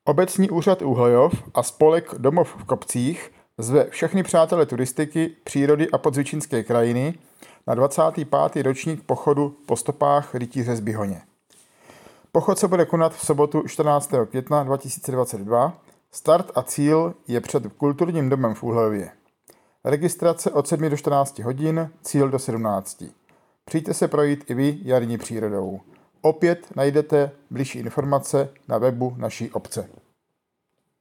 Obecní úřad Úhojov a spolek Domov v Kopcích zve všechny přátele turistiky, přírody a podzvičínské krajiny na 25. ročník pochodu po stopách rytíře z Bihoně. Pochod se bude konat v sobotu 14. května 2022. Start a cíl je před Kulturním domem v Úhojově. Registrace od 7 do 14 hodin, cíl do 17. Přijďte se projít i vy jarní přírodou. Opět najdete bližší informace na webu naší obce.